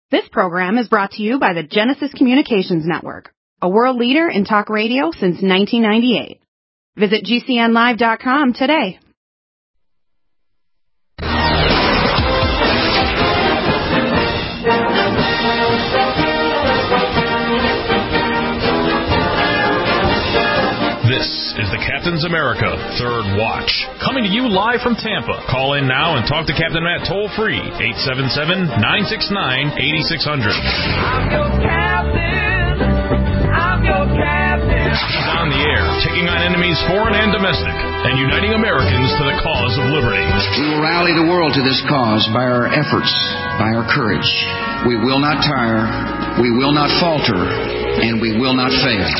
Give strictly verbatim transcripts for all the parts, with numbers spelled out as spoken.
This program is brought to you by the Genesis Communications Network, a world leader in talk radio since nineteen ninety-eight. Visit G C N live dot com today. This is the Captain's America Third Watch, coming to you live from Tampa. Call in now and talk to Captain Matt toll-free, eight seven seven, nine six nine, eight six zero zero. I'm your captain. I'm your captain. He's on the air, taking on enemies foreign and domestic, and uniting Americans to the cause of liberty. We will rally the world to this cause by our efforts, by our courage. We will not tire, we will not falter, and we will not fail.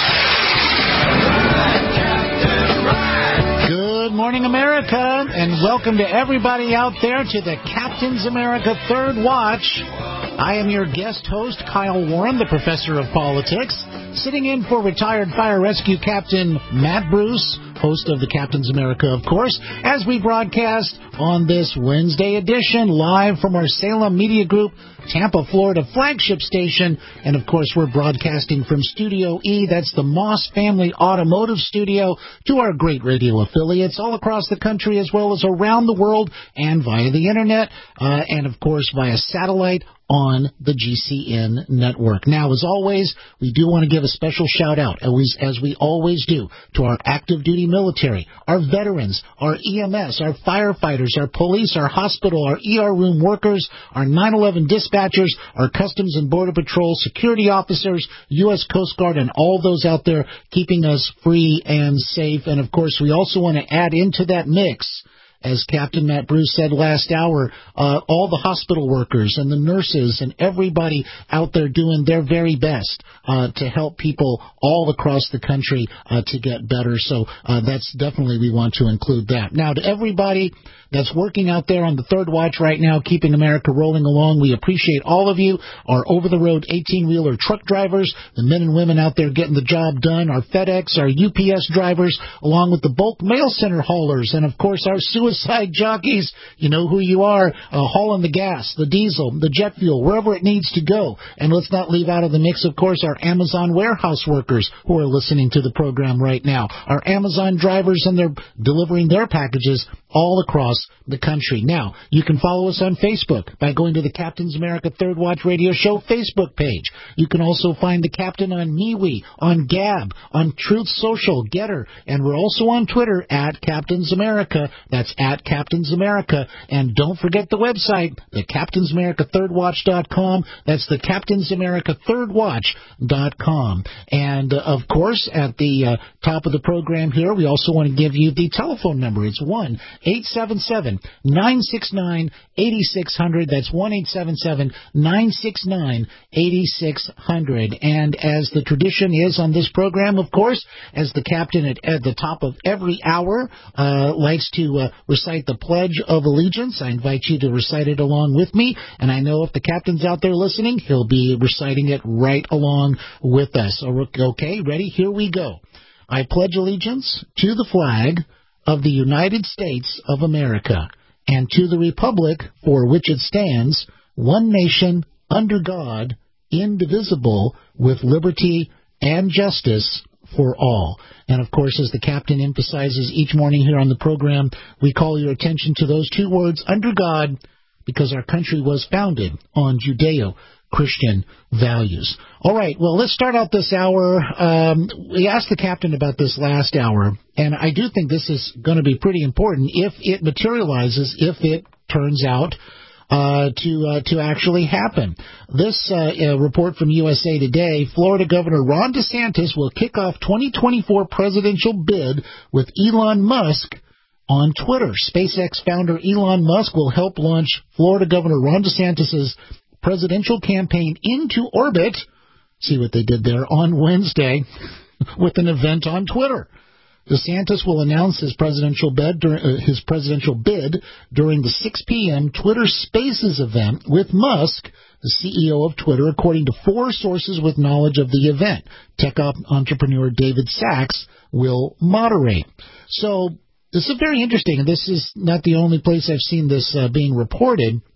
Good morning, America, and welcome to everybody out there to the Captain's America Third Watch. I am your guest host, Kyle Warren, the professor of politics, sitting in for retired fire rescue captain Matt Bruce, host of the Captain's America, of course, as we broadcast on this Wednesday edition, live from our Salem Media Group, Tampa, Florida flagship station. And, of course, we're broadcasting from Studio E. That's the Moss Family Automotive Studio, to our great radio affiliates all across the country as well as around the world, and via the Internet, uh, and, of course, via satellite on the G C N network. Now, as always, we do want to give a special shout-out, as, as we always do, to our active-duty military, our veterans, our E M S, our firefighters, our police, our hospital, our E R room workers, our nine eleven dispatchers, our Customs and Border Patrol security officers, U S Coast Guard, and all those out there keeping us free and safe. And, of course, we also want to add into that mix, as Captain Matt Bruce said last hour, uh, all the hospital workers and the nurses and everybody out there doing their very best uh, to help people all across the country uh, to get better. So uh, that's definitely, we want to include that. Now, to everybody that's working out there on the Third Watch right now, keeping America rolling along, we appreciate all of you. Our over-the-road eighteen-wheeler truck drivers, the men and women out there getting the job done, our FedEx, our U P S drivers, along with the bulk mail center haulers, and, of course, our suicide jockeys. You know who you are, uh, hauling the gas, the diesel, the jet fuel, wherever it needs to go. And let's not leave out of the mix, of course, our Amazon warehouse workers who are listening to the program right now. Our Amazon drivers, and they're delivering their packages all across the country. Now, you can follow us on Facebook by going to the Captain's America Third Watch Radio Show Facebook page. You can also find the Captain on MeWe, on Gab, on Truth Social, Getter, and we're also on Twitter at Captain's America. That's at Captain's America. And don't forget the website, the Captain's America Third Watch dot com. That's the Captain's America Third Watch dot com. And, uh, of course, at the uh, top of the program here, we also want to give you the telephone number. It's one eight seven seven, nine six nine, eight six zero zero. That's one eight seven seven, nine six nine, eight six zero zero. And as the tradition is on this program, of course, as the captain at, at the top of every hour uh, likes to uh, recite the Pledge of Allegiance, I invite you to recite it along with me. And I know if the captain's out there listening, he'll be reciting it right along with us. Okay, ready? Here we go. I pledge allegiance to the flag of the United States of America, and to the republic for which it stands, one nation, under God, indivisible, with liberty and justice for all. And, of course, as the captain emphasizes each morning here on the program, we call your attention to those two words, under God, because our country was founded on Judeo-Christian values. All right, well, let's start out this hour. Um, we asked the captain about this last hour, and I do think this is going to be pretty important if it materializes, if it turns out uh, to uh, to actually happen. This uh, uh, report from U S A Today, Florida Governor Ron DeSantis will kick off twenty twenty-four presidential bid with Elon Musk on Twitter. SpaceX founder Elon Musk will help launch Florida Governor Ron DeSantis' presidential campaign into orbit, see what they did there, on Wednesday with an event on Twitter. DeSantis will announce his presidential bid, uh, his presidential bid during the six p.m. Twitter Spaces event with Musk, the C E O of Twitter, according to four sources with knowledge of the event. Tech entrepreneur David Sachs will moderate. So this is very interesting, and this is not the only place I've seen this uh, being reported.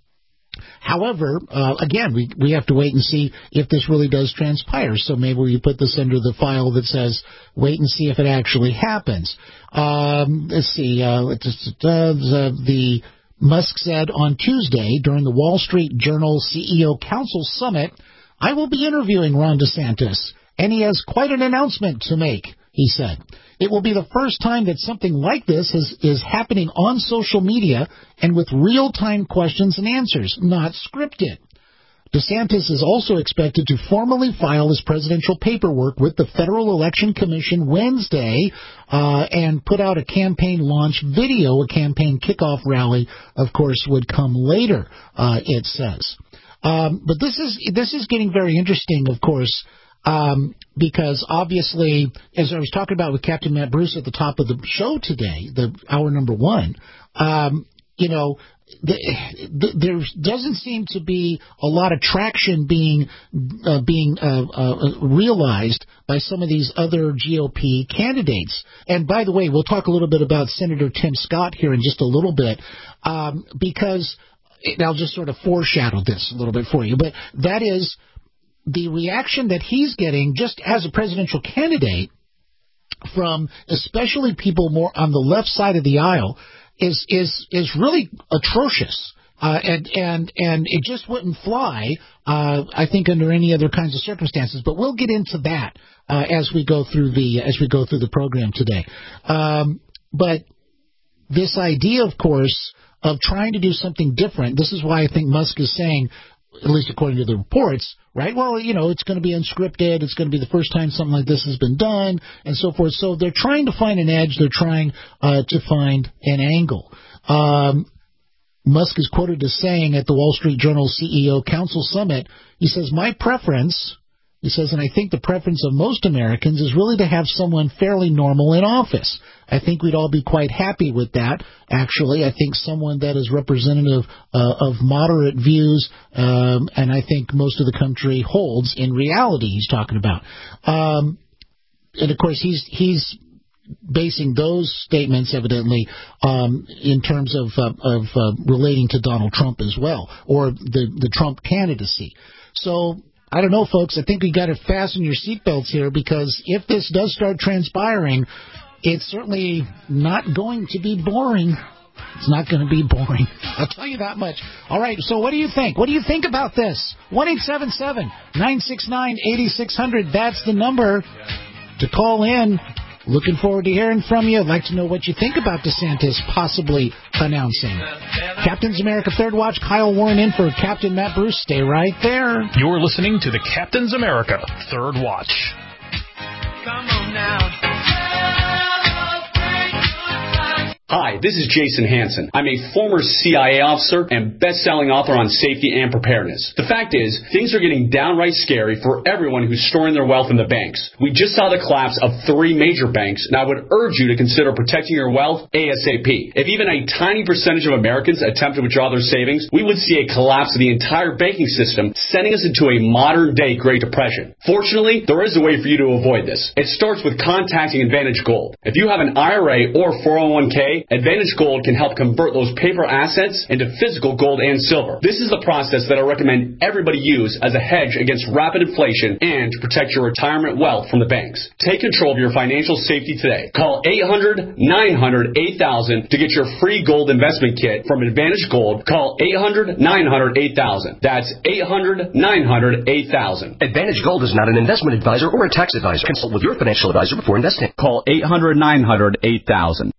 However, uh, again, we we have to wait and see if this really does transpire. So maybe we put this under the file that says, wait and see if it actually happens. Um, let's see. Uh, let's just, uh, the, the Musk said on Tuesday during the Wall Street Journal C E O Council Summit, I will be interviewing Ron DeSantis, and he has quite an announcement to make, he said. It will be the first time that something like this is, is happening on social media and with real-time questions and answers, not scripted. DeSantis is also expected to formally file his presidential paperwork with the Federal Election Commission Wednesday uh, and put out a campaign launch video. A campaign kickoff rally, of course, would come later, uh, it says. Um, but this is this is getting very interesting, of course, um, because obviously, as I was talking about with Captain Matt Bruce at the top of the show today, the hour number one, um, you know, the, the, there doesn't seem to be a lot of traction being uh, being uh, uh, realized by some of these other G O P candidates. And by the way, we'll talk a little bit about Senator Tim Scott here in just a little bit, um, because and I'll just sort of foreshadow this a little bit for you, but that is the reaction that he's getting just as a presidential candidate from especially people more on the left side of the aisle is is is really atrocious. Uh, and, and, and it just wouldn't fly, uh, I think, under any other kinds of circumstances. But we'll get into that uh, as we go through the as we go through the program today. Um, but this idea, of course, of trying to do something different. This is why I think Musk is saying, at least according to the reports, right, well, you know, it's going to be unscripted. It's going to be the first time something like this has been done and so forth. So they're trying to find an edge. They're trying uh, to find an angle. Um, Musk is quoted as saying at the Wall Street Journal C E O Council Summit, he says, my preference, he says, and I think the preference of most Americans is really to have someone fairly normal in office. I think we'd all be quite happy with that, actually. I think someone that is representative uh, of moderate views, um, and I think most of the country holds in reality he's talking about. Um, and, of course, he's he's basing those statements, evidently, um, in terms of, uh, of uh, relating to Donald Trump as well, or the, the Trump candidacy. So I don't know, folks. I think we got to fasten your seatbelts here, because if this does start transpiring, it's certainly not going to be boring. It's not going to be boring. I'll tell you that much. All right, so what do you think? What do you think about this? one eight seven seven, nine six nine, eight six zero zero. That's the number to call in. Looking forward to hearing from you. I'd like to know what you think about DeSantis possibly announcing. Captain's America Third Watch, Kyle Warren in for Captain Matt Bruce. Stay right there. You're listening to the Captain's America Third Watch. Come on now. Hi, this is Jason Hansen. I'm a former C I A officer and best-selling author on safety and preparedness. The fact is, things are getting downright scary for everyone who's storing their wealth in the banks. We just saw the collapse of three major banks, and I would urge you to consider protecting your wealth ASAP. If even a tiny percentage of Americans attempt to withdraw their savings, we would see a collapse of the entire banking system, sending us into a modern-day Great Depression. Fortunately, there is a way for you to avoid this. It starts with contacting Advantage Gold. If you have an I R A or four oh one k, Advantage Gold can help convert those paper assets into physical gold and silver. This is the process that I recommend everybody use as a hedge against rapid inflation and to protect your retirement wealth from the banks. Take control of your financial safety today. Call eight hundred, nine hundred, eight thousand to get your free gold investment kit from Advantage Gold. Call eight hundred, nine hundred, eight thousand. That's eight hundred, nine hundred, eight thousand. Advantage Gold is not an investment advisor or a tax advisor. Consult with your financial advisor before investing. Call eight hundred, nine hundred, eight thousand.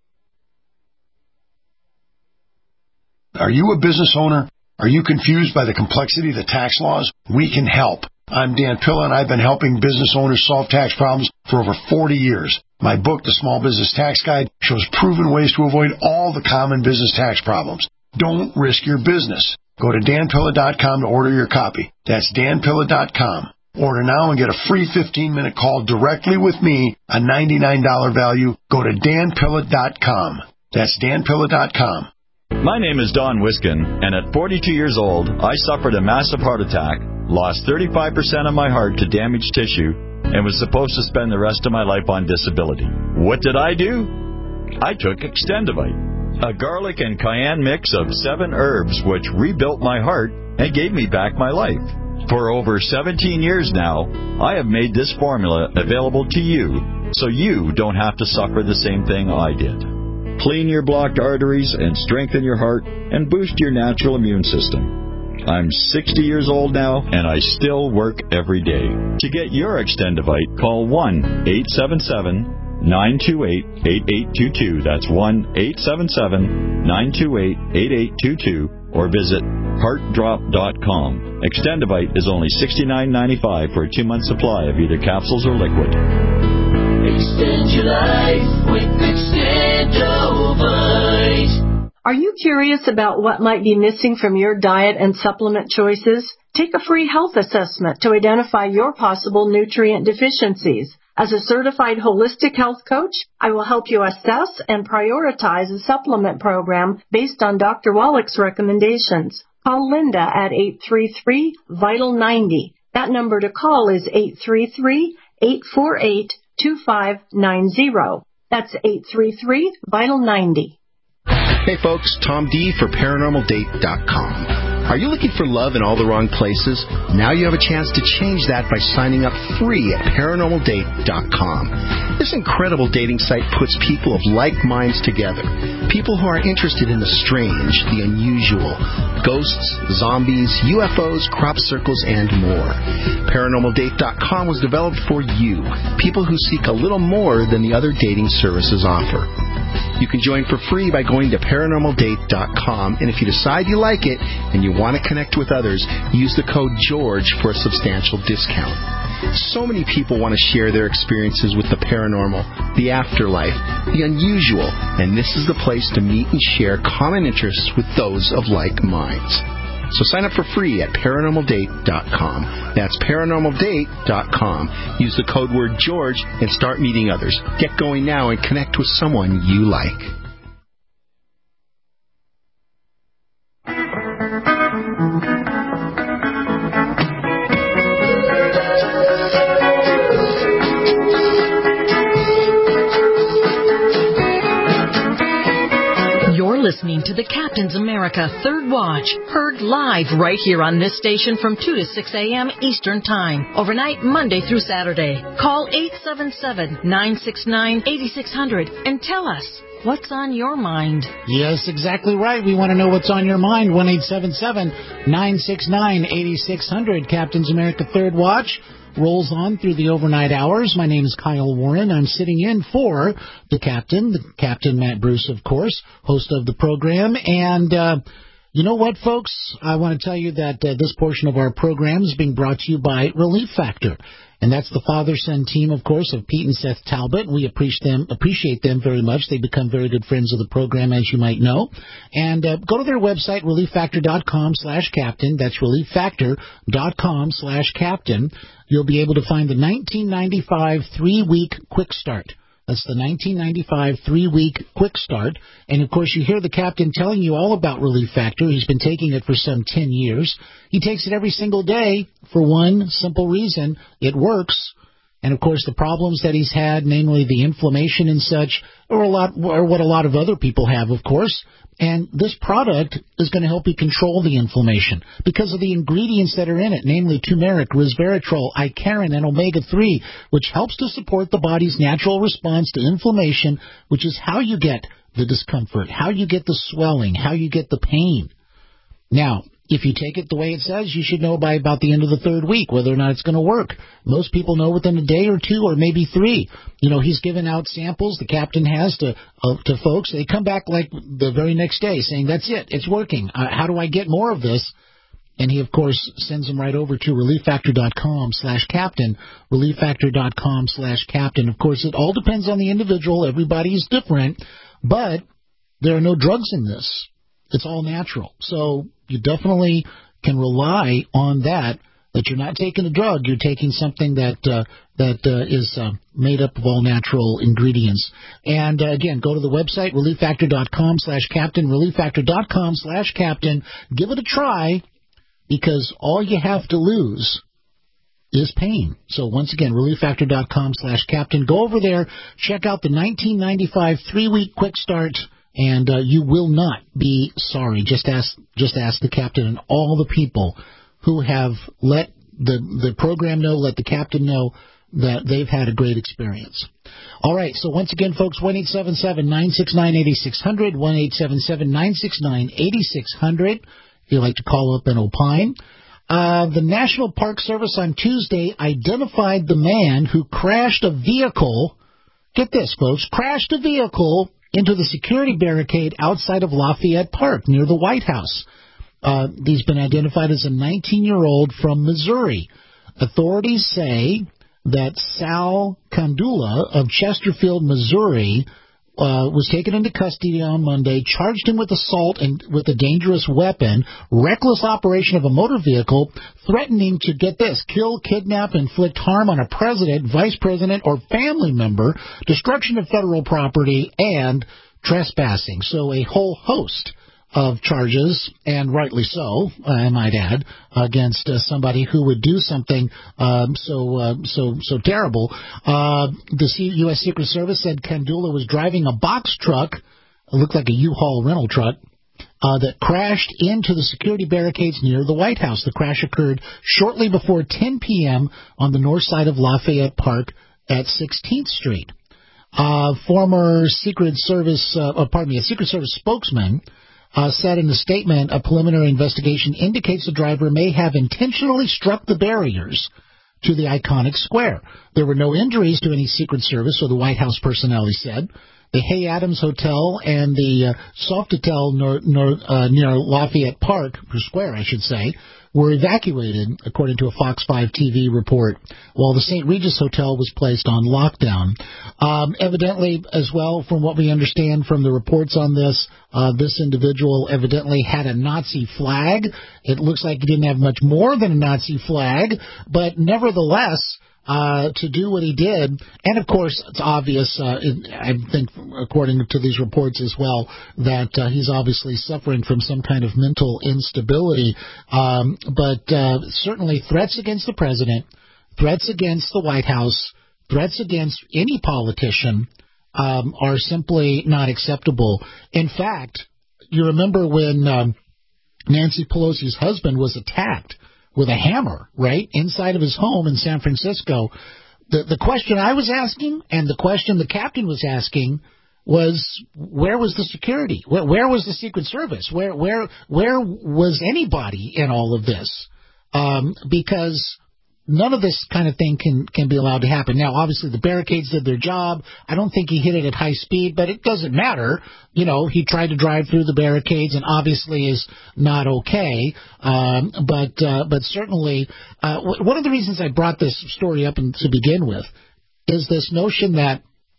Are you a business owner? Are you confused by the complexity of the tax laws? We can help. I'm Dan Pilla, and I've been helping business owners solve tax problems for over forty years. My book, The Small Business Tax Guide, shows proven ways to avoid all the common business tax problems. Don't risk your business. Go to dan pilla dot com to order your copy. That's dan pilla dot com. Order now and get a free fifteen-minute call directly with me, a ninety-nine dollars value. Go to dan pilla dot com. That's dan pilla dot com. My name is Don Wiskin, and at forty-two years old, I suffered a massive heart attack, lost thirty-five percent of my heart to damaged tissue, and was supposed to spend the rest of my life on disability. What did I do? I took Extendivite, a garlic and cayenne mix of seven herbs which rebuilt my heart and gave me back my life. For over seventeen years now, I have made this formula available to you so you don't have to suffer the same thing I did. Clean your blocked arteries and strengthen your heart and boost your natural immune system. I'm sixty years old now, and I still work every day. To get your Extendivite, call one eight seven seven, nine two eight, eight eight two two. That's one eight seven seven, nine two eight, eight eight two two, or visit heart drop dot com. Extendivite is only sixty-nine ninety-five for a two-month supply of either capsules or liquid. Extend your life with Extendivite. Are you curious about what might be missing from your diet and supplement choices? Take a free health assessment to identify your possible nutrient deficiencies. As a certified holistic health coach, I will help you assess and prioritize a supplement program based on Doctor Wallach's recommendations. Call Linda at eight three three, vital ninety. That number to call is eight three three, eight four eight, two five nine zero. That's eight three three, vital ninety. Hey folks, Tom D for paranormal date dot com. Are you looking for love in all the wrong places? Now you have a chance to change that by signing up free at paranormal date dot com. This incredible dating site puts people of like minds together. People who are interested in the strange, the unusual, ghosts, zombies, U F Os, crop circles, and more. paranormal date dot com was developed for you, people who seek a little more than the other dating services offer. You can join for free by going to paranormal date dot com, and if you decide you like it and you want to connect with others, use the code GEORGE for a substantial discount. So many people want to share their experiences with the paranormal, the afterlife, the unusual, and this is the place to meet and share common interests with those of like minds. So sign up for free at paranormal date dot com. That's paranormal date dot com. Use the code word George and start meeting others. Get going now and connect with someone you like. Listening to the Captain's America Third Watch, heard live right here on this station from two to six a.m. Eastern Time, overnight Monday through Saturday. Call eight seven seven, nine six nine, eight six zero zero and tell us what's on your mind. Yes, exactly right. We want to know what's on your mind. one eight seven seven, nine six nine, eight six zero zero. Captain's America Third Watch rolls on through the overnight hours. My name is Kyle Warren. I'm sitting in for the captain, the Captain Matt Bruce, of course, host of the program. And uh, you know what, folks? I want to tell you that uh, this portion of our program is being brought to you by Relief Factor. And that's the father-son team, of course, of Pete and Seth Talbot. We appreciate them, appreciate them very much. They've become very good friends of the program, as you might know. And uh, go to their website, relief factor dot com slash captain. That's relief factor dot com slash captain. You'll be able to find the nineteen ninety-five three-week quick start. That's the nineteen ninety-five three-week quick start. And, of course, you hear the captain telling you all about Relief Factor. He's been taking it for some ten years. He takes it every single day for one simple reason. It works. And, of course, the problems that he's had, namely the inflammation and such, are, a lot, are what a lot of other people have, of course. And this product is going to help you control the inflammation because of the ingredients that are in it, namely turmeric, resveratrol, icariin, and omega three, which helps to support the body's natural response to inflammation, which is how you get the discomfort, how you get the swelling, how you get the pain. Now, if you take it the way it says, you should know by about the end of the third week whether or not it's going to work. Most people know within a day or two or maybe three. You know, he's given out samples, the captain has, to uh, to folks. They come back like the very next day saying, that's it, it's working. Uh, how do I get more of this? And he, of course, sends them right over to relief factor dot com slash captain, relief factor dot com slash captain. Of course, it all depends on the individual. Everybody's different, but there are no drugs in this. It's all natural. So you definitely can rely on that, that you're not taking a drug. You're taking something that uh, that uh, is uh, made up of all natural ingredients. And, uh, again, go to the website, relief factor dot com slash captain, relief factor dot com slash captain. Give it a try because all you have to lose is pain. So, once again, relief factor dot com slash captain. Go over there, check out the nineteen ninety-five three-week quick start. And uh, you will not be sorry. Just ask, just ask the captain and all the people who have let the the program know, let the captain know that they've had a great experience. All right, so once again, folks, one eight seven seven, nine six nine, eight six zero zero, one eight seven seven, nine six nine, eight six zero zero, if you'd like to call up and opine. Uh, the National Park Service on Tuesday identified the man who crashed a vehicle, get this, folks, crashed a vehicle into the security barricade outside of Lafayette Park near the White House. Uh, he's been identified as a nineteen-year-old from Missouri. Authorities say that Sal Kandula of Chesterfield, Missouri, uh, was taken into custody on Monday, charged him with assault and with a dangerous weapon, reckless operation of a motor vehicle, threatening to, get this, kill, kidnap, inflict harm on a president, vice president, or family member, destruction of federal property, and trespassing. So a whole host of charges, and rightly so, I might add, against uh, somebody who would do something um, so uh, so so terrible. Uh, the C- U S Secret Service said Kandula was driving a box truck, it looked like a U-Haul rental truck, uh, that crashed into the security barricades near the White House. The crash occurred shortly before ten p.m. on the north side of Lafayette Park at sixteenth Street. Uh, former Secret Service, uh, oh, pardon me, a Secret Service spokesman Uh, said in the statement, a preliminary investigation indicates the driver may have intentionally struck the barriers to the iconic square. There were no injuries to any Secret Service or the White House personnel, he said. The Hay Adams Hotel and the uh, Sofitel nor, nor, uh, near Lafayette Park, or Square, I should say, were evacuated, according to a Fox five T V report, while the Saint Regis Hotel was placed on lockdown. Um, evidently, as well, from what we understand from the reports on this, uh, this individual evidently had a Nazi flag. It looks like he didn't have much more than a Nazi flag, but nevertheless, Uh, to do what he did, and of course it's obvious, uh, it, I think according to these reports as well, that uh, he's obviously suffering from some kind of mental instability, um, but uh, certainly threats against the president, threats against the White House, threats against any politician um, are simply not acceptable. In fact, you remember when um, Nancy Pelosi's husband was attacked with a hammer, right, inside of his home in San Francisco. The the question I was asking and the question the captain was asking was, where was the security? Where, where was the Secret Service? Where where where was anybody in all of this? Um, because none of this kind of thing can, can be allowed to happen. Now, obviously, the barricades did their job. I don't think he hit it at high speed, but it doesn't matter. You know, he tried to drive through the barricades and obviously is not okay. Um, but uh, but certainly, uh, w- one of the reasons I brought this story up in, to begin with is this notion that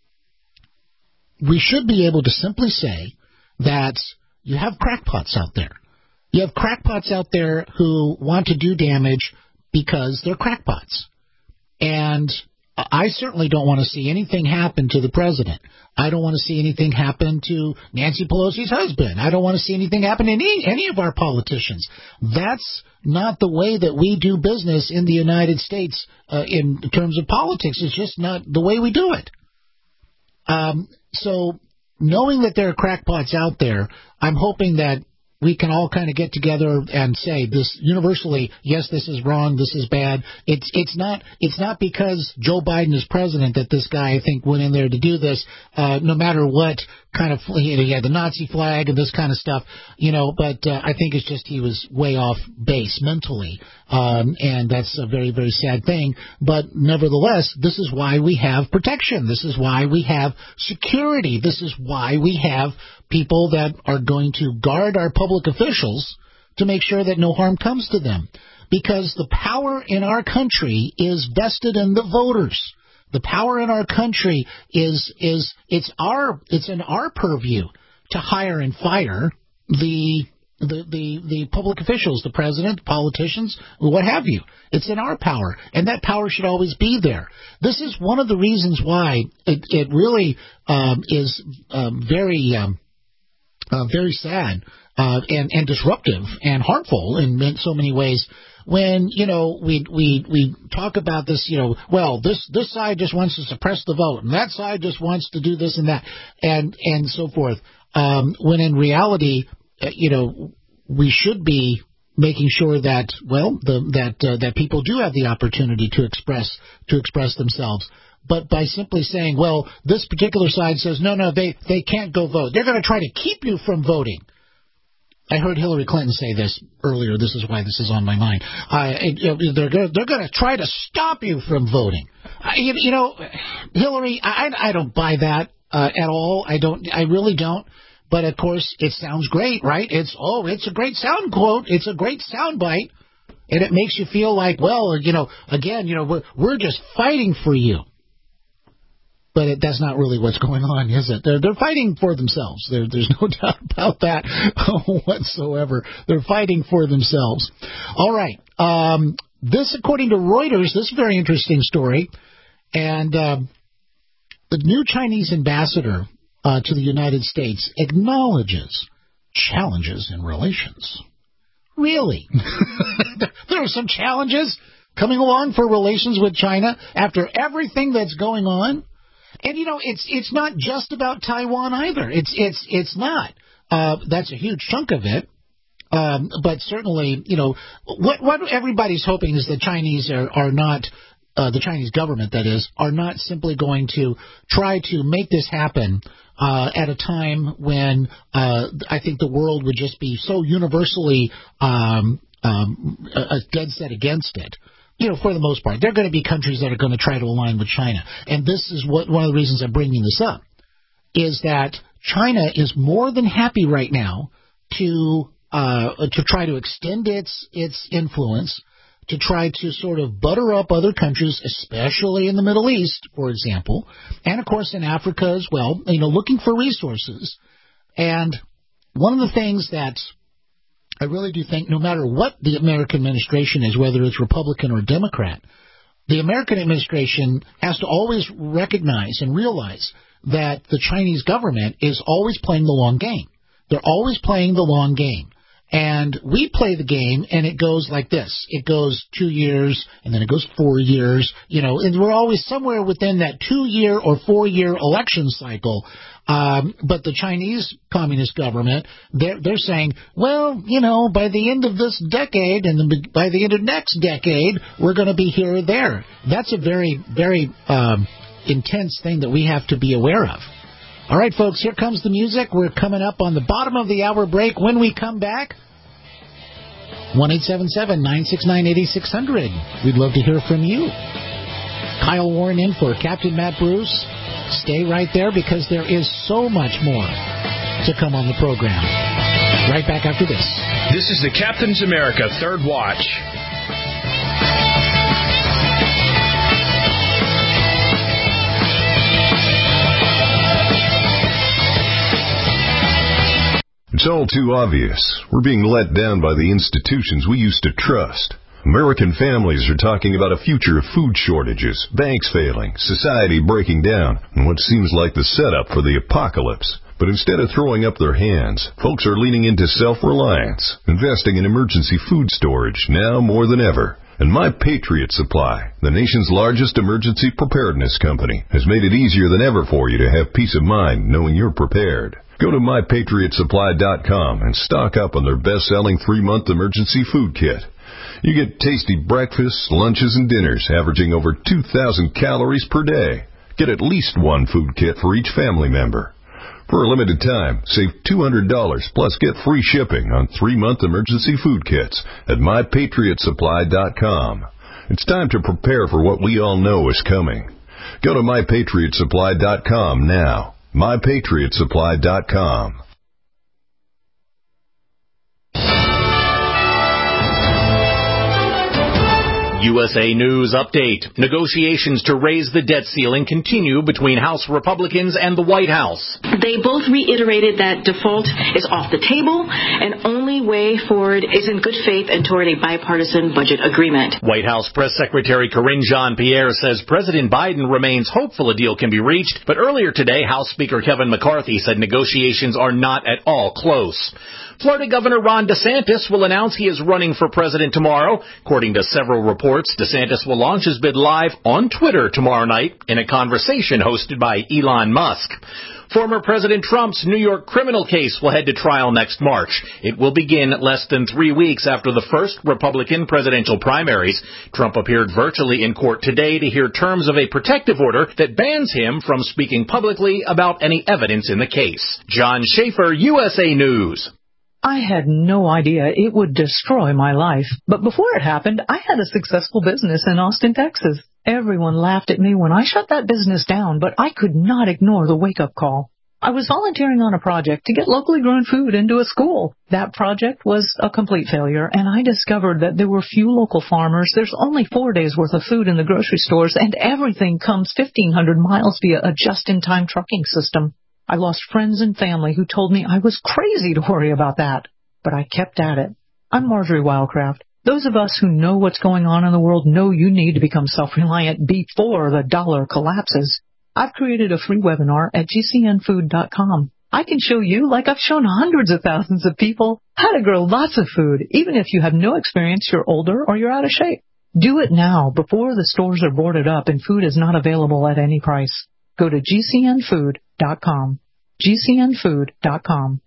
we should be able to simply say that you have crackpots out there. You have crackpots out there who want to do damage because they're crackpots. And I certainly don't want to see anything happen to the president. I don't want to see anything happen to Nancy Pelosi's husband. I don't want to see anything happen to any, any of our politicians. That's not the way that we do business in the United States uh, in terms of politics. It's just not the way we do it. Um, so knowing that there are crackpots out there, I'm hoping that we can all kind of get together and say this universally, yes, this is wrong, this is bad. It's it's not it's not because Joe Biden is president that this guy, I think, went in there to do this, uh, no matter what kind of, you know, he had the Nazi flag and this kind of stuff, you know, but uh, I think it's just he was way off base mentally, um, and that's a very, very sad thing. But nevertheless, this is why we have protection. This is why we have security. This is why we have people that are going to guard our public officials to make sure that no harm comes to them. Because the power in our country is vested in the voters. The power in our country is is it's our it's in our purview to hire and fire the the the, the public officials, the president, politicians, what have you. It's in our power, and that power should always be there. This is one of the reasons why it, it really um, is um, very um, uh, very sad uh, and and disruptive and harmful in so many ways. When, you know, we we we talk about this, you know, well, this this side just wants to suppress the vote, and that side just wants to do this and that, and and so forth. um, when in reality, uh, you know, we should be making sure that, well, the, that uh, that people do have the opportunity to express to express themselves. But by simply saying, well, this particular side says, no, no, they, they can't go vote. They're going to try to keep you from voting. I heard Hillary Clinton say this earlier. This is why this is on my mind. Uh, it, they're going they're going to try to stop you from voting. Uh, you, you know, Hillary, I, I don't buy that uh, at all. I don't. I really don't. But of course, it sounds great, right? It's oh, it's a great sound quote. It's a great sound bite, and it makes you feel like, well, you know, again, you know, we're we're just fighting for you. But it, that's not really what's going on, is it? They're, they're fighting for themselves. There, there's no doubt about that whatsoever. They're fighting for themselves. All right. Um, this, according to Reuters, this is a very interesting story. And um, the new Chinese ambassador uh, to the United States acknowledges challenges in relations. Really? There are some challenges coming along for relations with China after everything that's going on? And, you know, it's it's not just about Taiwan either. It's it's it's not. Uh, that's a huge chunk of it. Um, but certainly, you know, what what everybody's hoping is the Chinese are, are not, uh, the Chinese government, that is, are not simply going to try to make this happen uh, at a time when uh, I think the world would just be so universally um, um, a dead set against it. You know, for the most part, there are going to be countries that are going to try to align with China. And this is what one of the reasons I'm bringing this up, is that China is more than happy right now to uh, to try to extend its its influence, to try to sort of butter up other countries, especially in the Middle East, for example, and, of course, in Africa as well, you know, looking for resources. And one of the things that I really do think no matter what the American administration is, whether it's Republican or Democrat, the American administration has to always recognize and realize that the Chinese government is always playing the long game. They're always playing the long game. And we play the game, and it goes like this. It goes two years, and then it goes four years, you know, and we're always somewhere within that two-year or four-year election cycle. Um, but the Chinese Communist government, they're, they're saying, well, you know, by the end of this decade and the, by the end of next decade, we're going to be here or there. That's a very, very um, intense thing that we have to be aware of. All right, folks, here comes the music. We're coming up on the bottom of the hour break. When we come back, one eight seven seven, nine six nine, eight six zero zero. We'd love to hear from you. Kyle Warren in for Captain Matt Bruce. Stay right there because there is so much more to come on the program. Right back after this. This is the Captain's America Third Watch. It's all too obvious. We're being let down by the institutions we used to trust. American families are talking about a future of food shortages, banks failing, society breaking down, and what seems like the setup for the apocalypse. But instead of throwing up their hands, folks are leaning into self-reliance, investing in emergency food storage now more than ever. And My Patriot Supply, the nation's largest emergency preparedness company, has made it easier than ever for you to have peace of mind knowing you're prepared. Go to my patriot supply dot com and stock up on their best-selling three-month emergency food kit. You get tasty breakfasts, lunches, and dinners averaging over two thousand calories per day. Get at least one food kit for each family member. For a limited time, save two hundred dollars plus get free shipping on three-month emergency food kits at my patriot supply dot com. It's time to prepare for what we all know is coming. Go to my patriot supply dot com now. my patriot supply dot com. U S A News Update. Negotiations to raise the debt ceiling continue between House Republicans and the White House. They both reiterated that default is off the table and only way forward is in good faith and toward a bipartisan budget agreement. White House Press Secretary Karine Jean-Pierre says President Biden remains hopeful a deal can be reached, but earlier today, House Speaker Kevin McCarthy said negotiations are not at all close. Florida Governor Ron DeSantis will announce he is running for president tomorrow. According to several reports, DeSantis will launch his bid live on Twitter tomorrow night in a conversation hosted by Elon Musk. Former President Trump's New York criminal case will head to trial next March. It will begin less than three weeks after the first Republican presidential primaries. Trump appeared virtually in court today to hear terms of a protective order that bans him from speaking publicly about any evidence in the case. John Schaefer, U S A News. I had no idea it would destroy my life, but before it happened, I had a successful business in Austin, Texas. Everyone laughed at me when I shut that business down, but I could not ignore the wake-up call. I was volunteering on a project to get locally grown food into a school. That project was a complete failure, and I discovered that there were few local farmers. There's only four days' worth of food in the grocery stores, and everything comes fifteen hundred miles via a just-in-time trucking system. I lost friends and family who told me I was crazy to worry about that, but I kept at it. I'm Marjorie Wildcraft. Those of us who know what's going on in the world know you need to become self-reliant before the dollar collapses. I've created a free webinar at G C N food dot com. I can show you, like I've shown hundreds of thousands of people, how to grow lots of food, even if you have no experience, you're older, or you're out of shape. Do it now before the stores are boarded up and food is not available at any price. Go to G C N food dot com. G C N food dot com.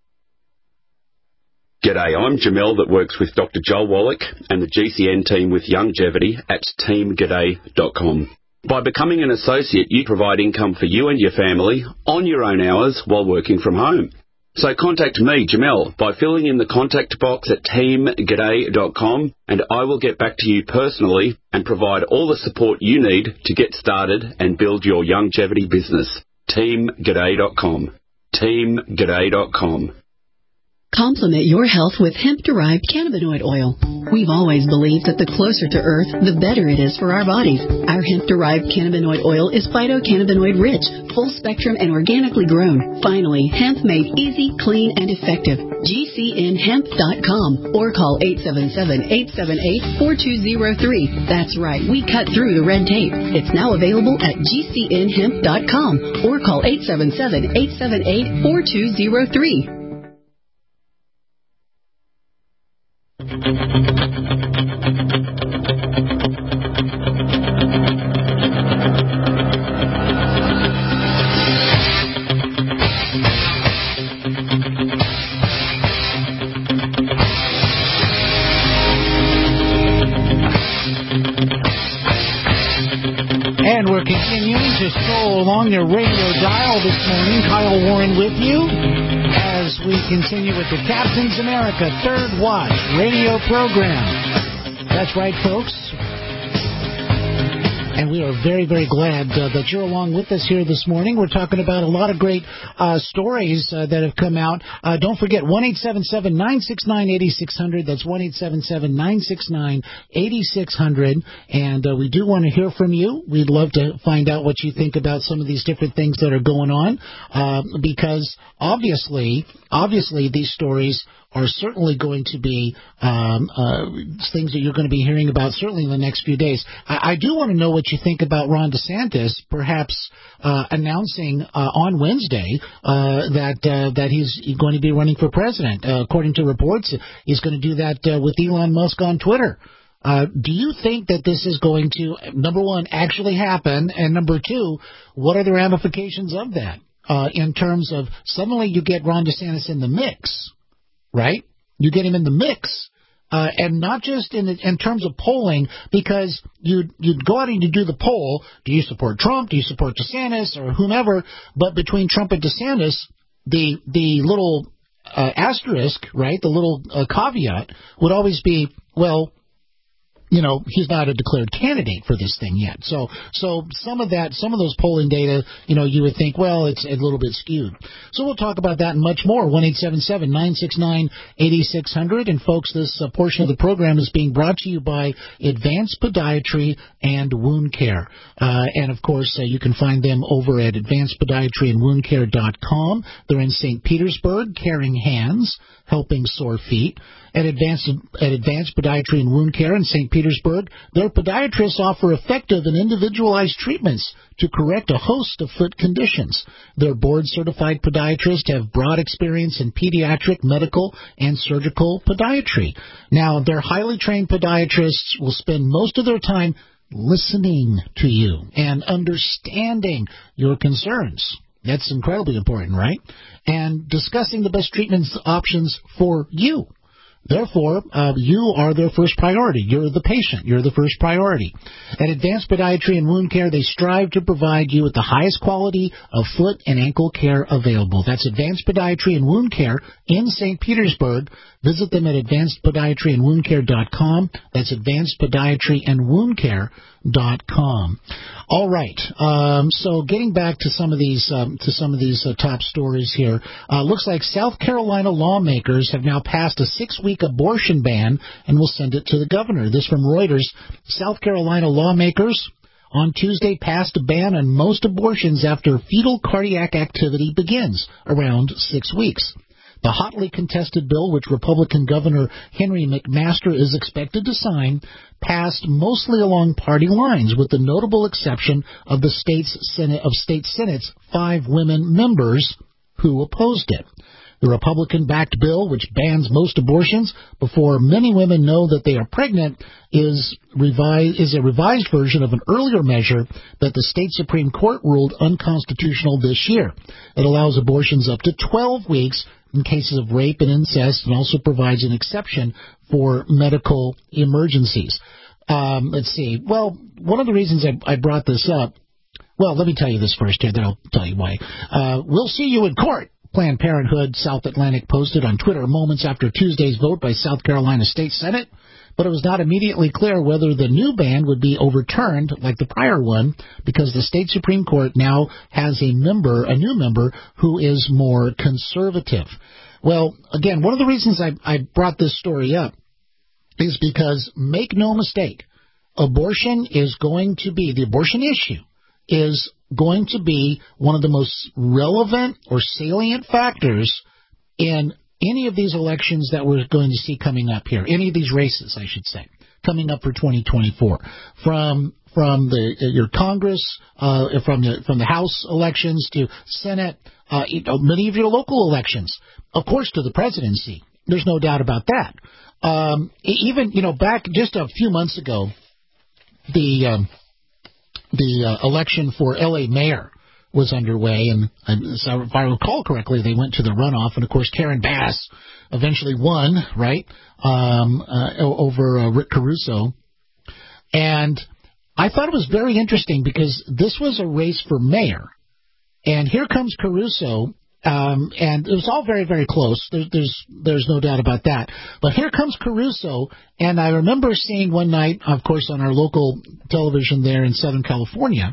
G'day, I'm Jamel that works with Doctor Joel Wallach and the G C N team with Longevity at team g'day dot com. By becoming an associate, you provide income for you and your family on your own hours while working from home. So contact me, Jamel, by filling in the contact box at team g'day dot com, and I will get back to you personally and provide all the support you need to get started and build your longevity business. team g'day dot com. team g'day dot com. Complement your health with hemp-derived cannabinoid oil. We've always believed that the closer to Earth, the better it is for our bodies. Our hemp-derived cannabinoid oil is phytocannabinoid-rich, full-spectrum, and organically grown. Finally, hemp made easy, clean, and effective. G C N hemp dot com or call eight seven seven, eight seven eight, four two zero three. That's right, we cut through the red tape. It's now available at G C N hemp dot com or call eight seven seven, eight seven eight, four two zero three. And we're continuing to stroll along your radio dial this morning. Kyle Warren with you as we continue with the Captain's America Third Watch radio program. That's right, folks. And we are very, very glad uh, that you're along with us here this morning. We're talking about a lot of great uh, stories uh, that have come out. Uh, don't forget, one eight seven seven, nine six nine, eight six zero zero. That's one eight seven seven, nine six nine, eight six zero zero. And uh, we do want to hear from you. We'd love to find out what you think about some of these different things that are going on. Uh, because obviously, obviously these stories are certainly going to be um, uh, things that you're going to be hearing about certainly in the next few days. I, I do want to know what you think about Ron DeSantis perhaps uh, announcing uh, on Wednesday uh, that uh, that he's going to be running for president. Uh, according to reports, he's going to do that uh, with Elon Musk on Twitter. Uh, do you think that this is going to, number one, actually happen, and number two, what are the ramifications of that uh, in terms of suddenly you get Ron DeSantis in the mix? Right? You get him in the mix, uh, and not just in the, in terms of polling, because you'd, you'd go out and you do the poll. Do you support Trump? Do you support DeSantis or whomever? But between Trump and DeSantis, the the little uh, asterisk, right, the little uh, caveat would always be, well, you know, he's not a declared candidate for this thing yet. So so some of that, some of those polling data, you know, you would think, well, it's a little bit skewed. So we'll talk about that and much more. one eight seven seven, nine six nine, eight six zero zero. And, folks, this uh, portion of the program is being brought to you by Advanced Podiatry and Wound Care. Uh, and, of course, uh, you can find them over at advanced podiatry and wound care dot com. They're in Saint Petersburg, caring hands, helping sore feet. At Advanced, at Advanced Podiatry and Wound Care in Saint Petersburg, Petersburg, their podiatrists offer effective and individualized treatments to correct a host of foot conditions. Their board-certified podiatrists have broad experience in pediatric, medical, and surgical podiatry. Now, their highly trained podiatrists will spend most of their time listening to you and understanding your concerns. That's incredibly important, right? And discussing the best treatment options for you. Therefore, uh, you are their first priority. You're the patient. You're the first priority. At Advanced Podiatry and Wound Care, they strive to provide you with the highest quality of foot and ankle care available. That's Advanced Podiatry and Wound Care in Saint Petersburg. Visit them at advanced podiatry and wound care dot com. That's advanced podiatry and wound care dot com. All right. Um, so getting back to some of these um, to some of these uh, top stories here, uh, looks like South Carolina lawmakers have now passed a six-week abortion ban and will send it to the governor. This from Reuters. South Carolina lawmakers on Tuesday passed a ban on most abortions after fetal cardiac activity begins around six weeks. The hotly contested bill, which Republican Governor Henry McMaster is expected to sign, passed mostly along party lines, with the notable exception of the state's Senate of state Senate's five women members who opposed it. The Republican-backed bill, which bans most abortions before many women know that they are pregnant, is revised, is a revised version of an earlier measure that the state Supreme Court ruled unconstitutional this year. It allows abortions up to twelve weeks in cases of rape and incest, and also provides an exception for medical emergencies. Um, let's see. Well, one of the reasons I, I brought this up, well, let me tell you this first here, then I'll tell you why. Uh, we'll see you in court, Planned Parenthood South Atlantic posted on Twitter moments after Tuesday's vote by South Carolina State Senate, but it was not immediately clear whether the new ban would be overturned like the prior one, because the state Supreme Court now has a member, a new member, who is more conservative. Well, again, one of the reasons I, I brought this story up is because, make no mistake, abortion is going to be, the abortion issue is going to be one of the most relevant or salient factors in any of these elections that we're going to see coming up here, any of these races, I should say, coming up for twenty twenty-four, from from the uh, your Congress, uh, from the from the House elections to Senate, uh, you know, many of your local elections, of course, to the presidency. There's no doubt about that. Um, even you know, back just a few months ago, the um, the uh, election for L A mayor was underway, and, and so if I recall correctly, they went to the runoff, and of course Karen Bass eventually won, right, um, uh, over uh, Rick Caruso. And I thought it was very interesting because this was a race for mayor, and here comes Caruso, um, and it was all very, very close. There, there's there's no doubt about that. But here comes Caruso, and I remember seeing one night, of course, on our local television there in Southern California,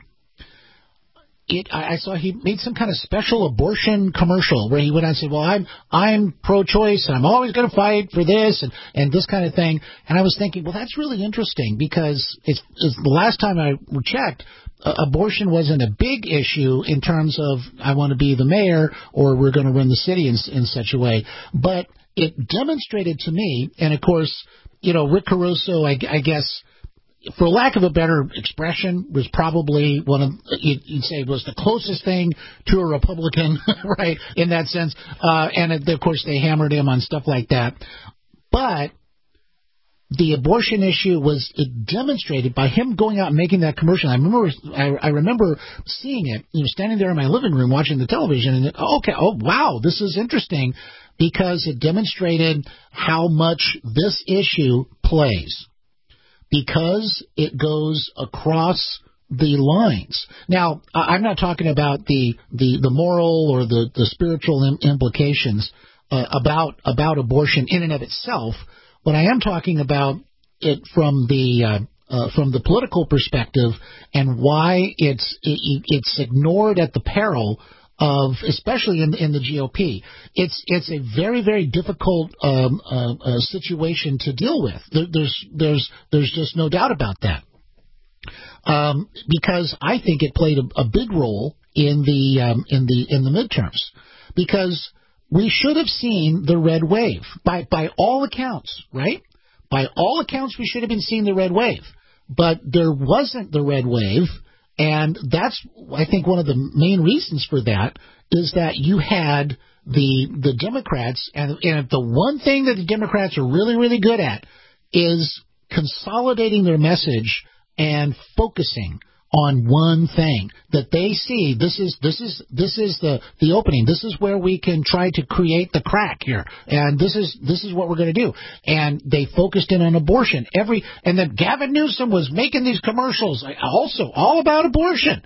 It, I saw he made some kind of special abortion commercial where he went out and said, well, I'm I'm pro-choice, and I'm always going to fight for this and, and this kind of thing. And I was thinking, well, that's really interesting because it's, it's the last time I checked, uh, abortion wasn't a big issue in terms of I want to be the mayor or we're going to run the city in, in such a way. But it demonstrated to me, and of course, you know, Rick Caruso, I, I guess, for lack of a better expression, was probably one of, you'd say, was the closest thing to a Republican, right, in that sense. Uh, and, of course, they hammered him on stuff like that. But the abortion issue was demonstrated by him going out and making that commercial. I remember I, I remember seeing it, you know, standing there in my living room watching the television, and, oh, okay, oh, wow, this is interesting, because it demonstrated how much this issue plays, because it goes across the lines. Now, I'm not talking about the, the, the moral or the, the spiritual im- implications uh, about about abortion in and of itself, but I am talking about it from the uh, uh, from the political perspective and why it's it, it's ignored at the peril of, especially in in the G O P. It's it's a very, very difficult um, uh, uh, situation to deal with. There, there's there's there's just no doubt about that. Um, because I think it played a, a big role in the um, in the in the midterms, because we should have seen the red wave by by all accounts, right? by all accounts, we should have been seeing the red wave. But there wasn't the red wave, and that's, I think, one of the main reasons for that is that you had the the Democrats, and, and the one thing that the Democrats are really, really good at is consolidating their message and focusing on one thing that they see. This is this is this is the the opening. This is where we can try to create the crack here, and this is this is what we're going to do. And they focused in on abortion. Every and then Gavin Newsom was making these commercials also all about abortion.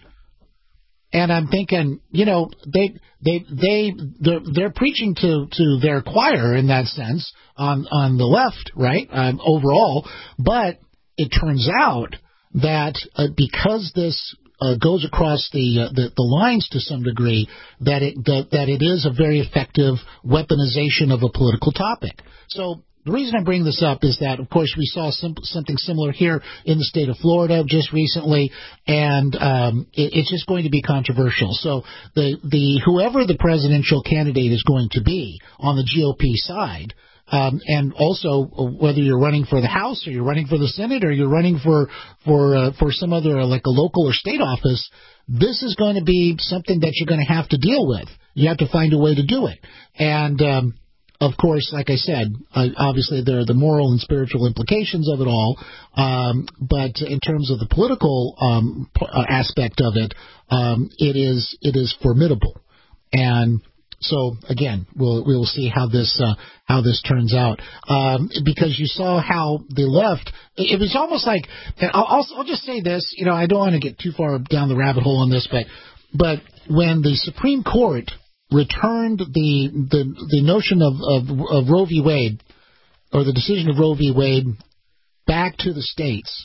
And I'm thinking, you know, they they they they're, they're preaching to to their choir in that sense on on the left, right? Um, overall, but it turns out that uh, because this uh, goes across the, uh, the the lines to some degree, that it that, that it is a very effective weaponization of a political topic. So the reason I bring this up is that, of course, we saw some, something similar here in the state of Florida just recently, and um, it, it's just going to be controversial. So the the whoever the presidential candidate is going to be on the G O P side. Um, and also, whether you're running for the House or you're running for the Senate or you're running for for uh, for some other uh, like a local or state office, this is going to be something that you're going to have to deal with. You have to find a way to do it. And um, of course, like I said, uh, obviously there are the moral and spiritual implications of it all. Um, but in terms of the political um, aspect of it, um, it is it is formidable. And so again, we'll we'll see how this uh, how this turns out, um, because you saw how the left. It was almost like I'll, I'll I'll just say this. You know, I don't want to get too far down the rabbit hole on this, but but when the Supreme Court returned the the the notion of of, of Roe v. Wade, or the decision of Roe v. Wade, back to the states,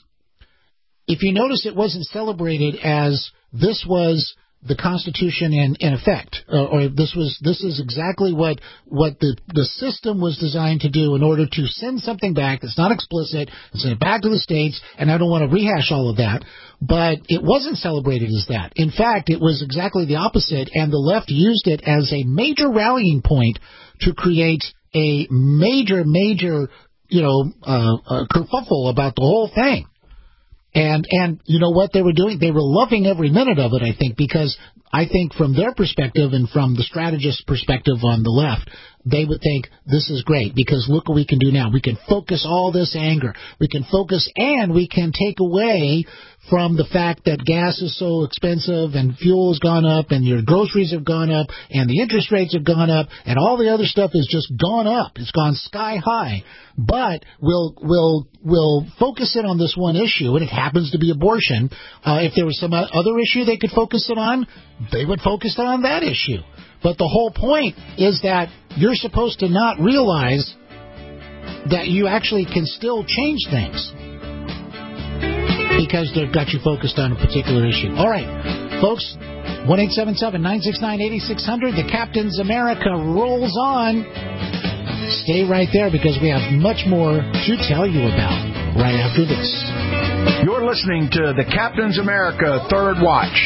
if you notice, it wasn't celebrated as this was the Constitution in, in effect, uh, or this was this is exactly what what the the system was designed to do in order to send something back that's not explicit and send it back to the states. And I don't want to rehash all of that, but it wasn't celebrated as that. In fact, it was exactly the opposite, and the left used it as a major rallying point to create a major, major, you know, uh, uh, kerfuffle about the whole thing. And, and you know what they were doing? They were loving every minute of it, I think, because I think from their perspective and from the strategist's perspective on the left, they would think this is great because look what we can do now. We can focus all this anger. We can focus and we can take away from the fact that gas is so expensive and fuel has gone up and your groceries have gone up and the interest rates have gone up and all the other stuff has just gone up. It's gone sky high. But we'll we'll we'll focus it on this one issue, and it happens to be abortion. Uh, if there was some other issue they could focus it on, they would focus on that issue. But the whole point is that you're supposed to not realize that you actually can still change things because they've got you focused on a particular issue. All right, folks, one eight seven seven, nine six nine, eight six zero zero. The Captain's America rolls on. Stay right there because we have much more to tell you about right after this. You're listening to the Captain's America Third Watch.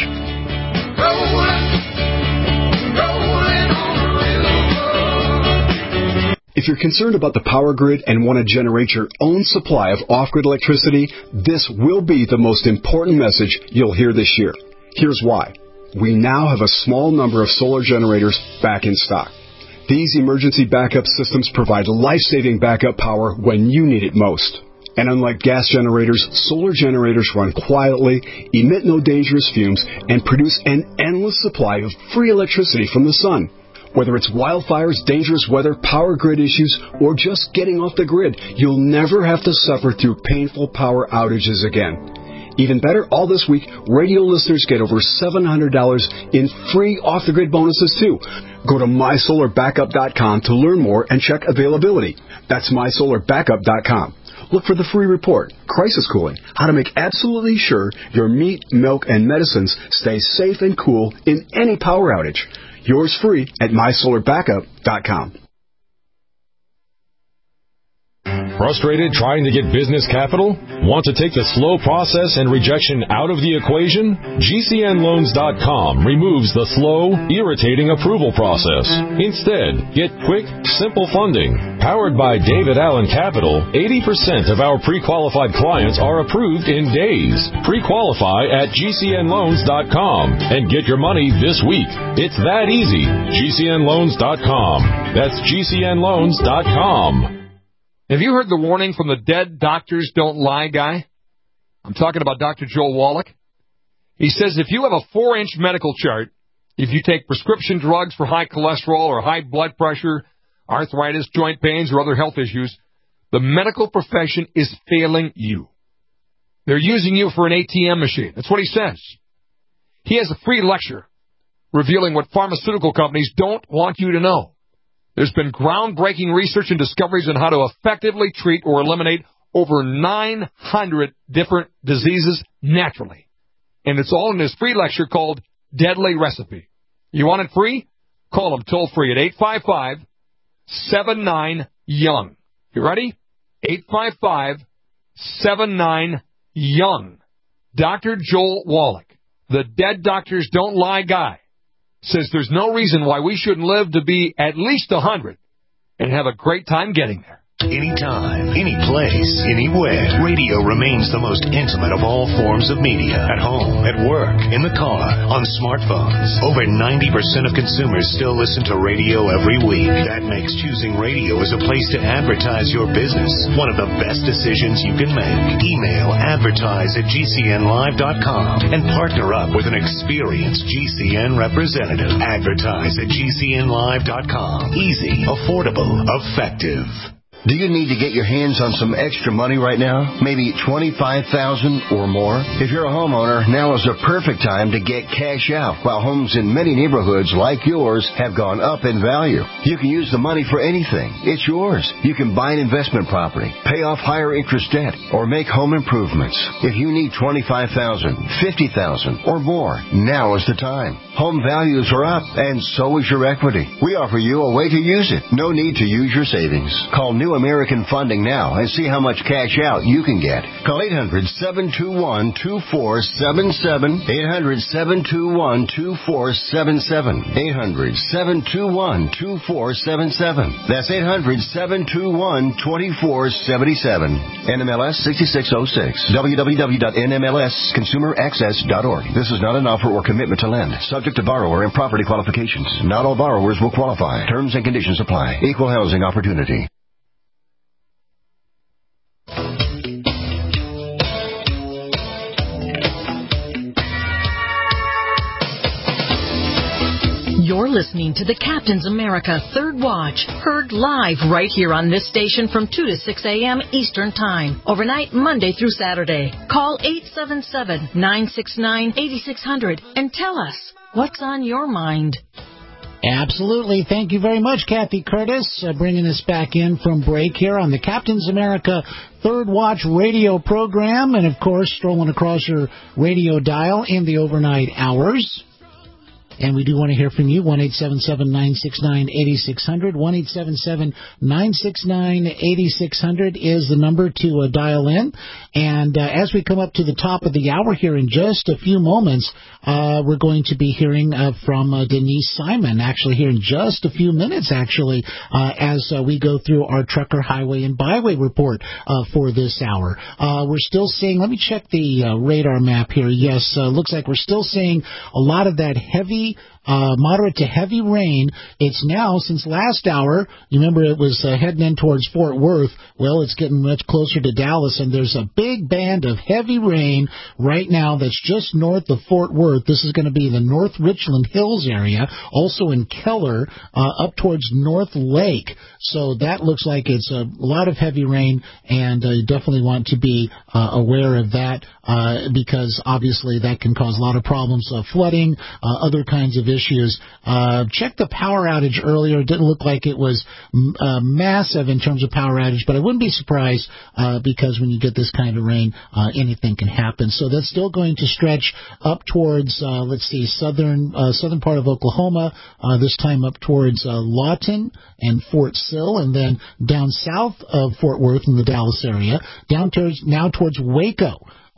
If you're concerned about the power grid and want to generate your own supply of off-grid electricity, this will be the most important message you'll hear this year. Here's why. We now have a small number of solar generators back in stock. These emergency backup systems provide life-saving backup power when you need it most. And unlike gas generators, solar generators run quietly, emit no dangerous fumes, and produce an endless supply of free electricity from the sun. Whether it's wildfires, dangerous weather, power grid issues, or just getting off the grid, you'll never have to suffer through painful power outages again. Even better, all this week, radio listeners get over seven hundred dollars in free off-the-grid bonuses, too. Go to my solar backup dot com to learn more and check availability. That's my solar backup dot com. Look for the free report, Crisis Cooling, how to make absolutely sure your meat, milk, and medicines stay safe and cool in any power outage. Yours free at my solar backup dot com. Frustrated trying to get business capital? Want to take the slow process and rejection out of the equation? G C N loans dot com removes the slow, irritating approval process. Instead, get quick, simple funding. Powered by David Allen Capital, eighty percent of our pre-qualified clients are approved in days. Pre-qualify at G C N loans dot com and get your money this week. It's that easy. G C N loans dot com. That's G C N loans dot com. Have you heard the warning from the Dead Doctors Don't Lie guy? I'm talking about Doctor Joel Wallach. He says if you have a four-inch medical chart, if you take prescription drugs for high cholesterol or high blood pressure, arthritis, joint pains, or other health issues, the medical profession is failing you. They're using you for an A T M machine. That's what he says. He has a free lecture revealing what pharmaceutical companies don't want you to know. There's been groundbreaking research and discoveries on how to effectively treat or eliminate over nine hundred different diseases naturally. And it's all in his free lecture called Deadly Recipe. You want it free? Call him toll free at eight five five, seven nine, young. You ready? eight five five, seven nine, young. Doctor Joel Wallach, the Dead Doctors Don't Lie guy, says there's no reason why we shouldn't live to be at least one hundred and have a great time getting there. Anytime, any place, anywhere, radio remains the most intimate of all forms of media. At home, at work, in the car, on smartphones. Over ninety percent of consumers still listen to radio every week. That makes choosing radio as a place to advertise your business one of the best decisions you can make. Email advertise at G C N live dot com and partner up with an experienced G C N representative. Advertise at G C N live dot com. Easy, affordable, effective. Do you need to get your hands on some extra money right now? Maybe twenty-five thousand dollars or more? If you're a homeowner, now is the perfect time to get cash out while homes in many neighborhoods like yours have gone up in value. You can use the money for anything. It's yours. You can buy an investment property, pay off higher interest debt, or make home improvements. If you need twenty-five thousand dollars, fifty thousand dollars or more, now is the time. Home values are up, and so is your equity. We offer you a way to use it. No need to use your savings. Call New American Funding now and see how much cash out you can get. Call eight hundred, seven two one, two four seven seven, eight hundred, seven two one, two four seven seven, eight hundred, seven two one, two four seven seven. That's eight hundred, seven two one, two four seven seven. N M L S sixty-six oh six. w w w dot n m l s consumer access dot org. This is not an offer or commitment to lend. Subject to borrower and property qualifications. Not all borrowers will qualify. Terms and conditions apply. Equal housing opportunity. You're listening to the Captain's America Third Watch, heard live right here on this station from two to six a.m. Eastern Time, overnight Monday through Saturday. Call eight seven seven, nine six nine, eight six zero zero and tell us what's on your mind. Absolutely. Thank you very much, Kathy Curtis, uh, bringing us back in from break here on the Captain's America Third Watch radio program, and, of course, strolling across your radio dial in the overnight hours. And we do want to hear from you. one eight seven seven, nine six nine, eight six zero zero. one eight seven seven, nine six nine, eight six zero zero is the number to uh, dial in. And uh, as we come up to the top of the hour here in just a few moments, uh, we're going to be hearing uh, from uh, Denise Simon, actually here in just a few minutes, actually, uh, as uh, we go through our trucker, highway, and byway report uh, for this hour. Uh, we're still seeing, let me check the uh, radar map here. Yes, uh, looks like we're still seeing a lot of that heavy Uh, moderate to heavy rain. It's now, since last hour, you remember it was uh, heading in towards Fort Worth. Well, it's getting much closer to Dallas, and there's a big band of heavy rain right now that's just north of Fort Worth. This is going to be the North Richland Hills area, also in Keller, uh, up towards North Lake. So that looks like it's a lot of heavy rain, and uh, you definitely want to be uh, aware of that uh, because obviously that can cause a lot of problems, uh, flooding, uh, other kinds of issues. Uh, check the power outage earlier. It didn't look like it was uh, massive in terms of power outage, but I wouldn't be surprised uh, because when you get this kind of rain, uh, anything can happen. So that's still going to stretch up towards, uh, let's see, southern uh, southern part of Oklahoma, uh, this time up towards uh, Lawton and Fort Sill, and then down south of Fort Worth in the Dallas area, down towards now towards Waco.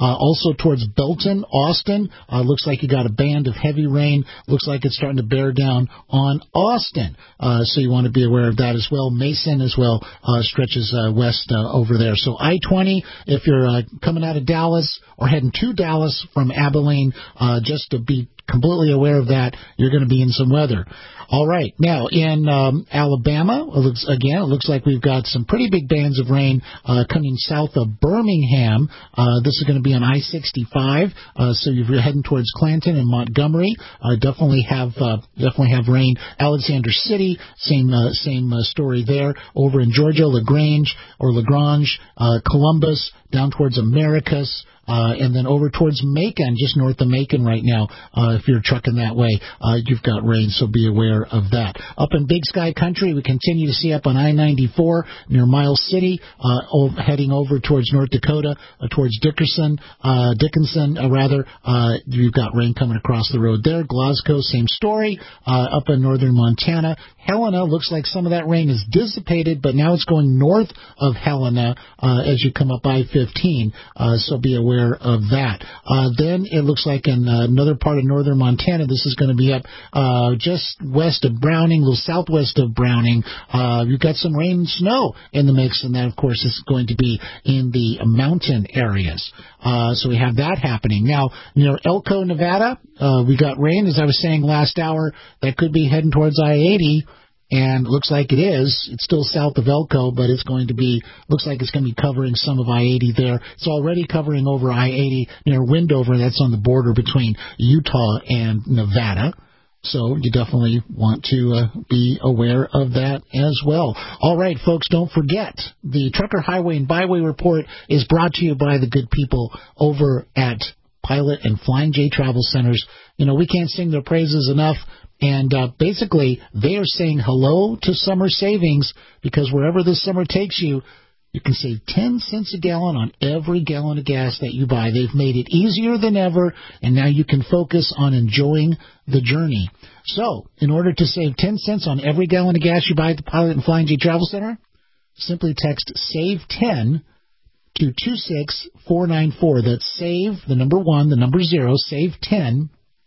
Uh, also towards Belton, Austin, uh, looks like you got a band of heavy rain. Looks like it's starting to bear down on Austin. Uh, so you want to be aware of that as well. Mason as well uh, stretches uh, west uh, over there. So I twenty, if you're uh, coming out of Dallas or heading to Dallas from Abilene, uh, just to be completely aware of that, you're going to be in some weather. All right. Now, in um, Alabama, it looks, again, it looks like we've got some pretty big bands of rain uh, coming south of Birmingham. Uh, this is going to be on I sixty-five. Uh, so if you're heading towards Clanton and Montgomery, uh, definitely have uh, definitely have rain. Alexander City, same uh, same uh, story there. Over in Georgia, LaGrange or LaGrange, uh, Columbus, down towards Americus. Uh, and then over towards Macon, just north of Macon right now, uh, if you're trucking that way, uh, you've got rain, so be aware of that. Up in Big Sky Country, we continue to see up on I ninety-four near Miles City, uh, over, heading over towards North Dakota, uh, towards Dickerson, uh, Dickinson, uh, rather, uh, you've got rain coming across the road there. Glasgow, same story, uh, up in northern Montana. Helena, looks like some of that rain is dissipated, but now it's going north of Helena, uh, as you come up I fifteen, uh, so be aware of that. Uh, then it looks like in uh, another part of northern Montana, this is going to be up uh, just west of Browning, a little southwest of Browning. Uh, you've got some rain and snow in the mix, and that, of course, is going to be in the mountain areas. Uh, so we have that happening. Now, near Elko, Nevada, uh, we got rain, as I was saying last hour, that could be heading towards I eighty. And it looks like it is. It's still south of Elko, but it's going to be, looks like it's going to be covering some of I eighty there. It's already covering over I eighty near Windover. That's on the border between Utah and Nevada. So you definitely want to uh, be aware of that as well. All right, folks, don't forget, the Trucker Highway and Byway Report is brought to you by the good people over at Pilot and Flying J Travel Centers. You know, we can't sing their praises enough. And uh, basically, they are saying hello to summer savings, because wherever this summer takes you, you can save ten cents a gallon on every gallon of gas that you buy. They've made it easier than ever, and now you can focus on enjoying the journey. So, in order to save ten cents on every gallon of gas you buy at the Pilot and Flying J Travel Center, simply text SAVE ten to two six four nine four. That's SAVE, the number one, the number zero, SAVE ten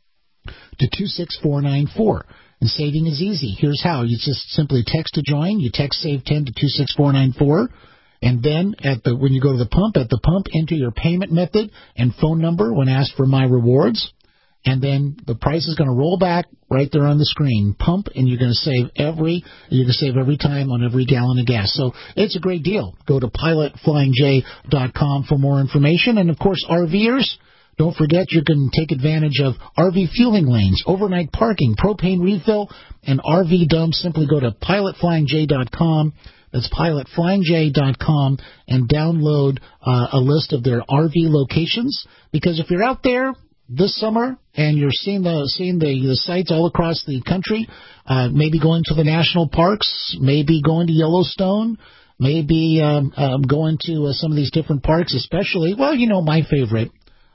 to two six four nine four. And saving is easy. Here's how. You just simply text to join. You text SAVE ten to two six four nine four. And then at the when you go to the pump, at the pump, enter your payment method and phone number when asked for My Rewards. And then the price is going to roll back right there on the screen. Pump, and you're going to save every you're going to save every time on every gallon of gas. So it's a great deal. Go to pilot flying j dot com for more information. And, of course, RVers, don't forget you can take advantage of R V fueling lanes, overnight parking, propane refill, and R V dumps. Simply go to pilot flying j dot com. That's pilot flying j dot com, and download uh, a list of their R V locations. Because if you're out there this summer and you're seeing the seeing the, the sites all across the country, uh, maybe going to the national parks, maybe going to Yellowstone, maybe um, um, going to uh, some of these different parks, especially, well, you know, my favorite.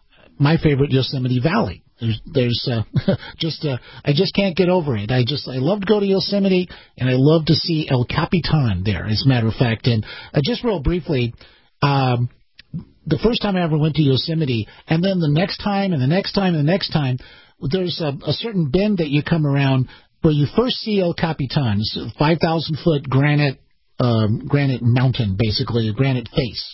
My favorite, Yosemite Valley. There's, there's uh, just, uh, I just can't get over it. I just, I love to go to Yosemite, and I love to see El Capitan there, as a matter of fact. And uh, just real briefly, um, the first time I ever went to Yosemite, and then the next time, and the next time, and the next time, there's a, a certain bend that you come around where you first see El Capitan. It's a five thousand foot granite, um, granite mountain, basically, a granite face.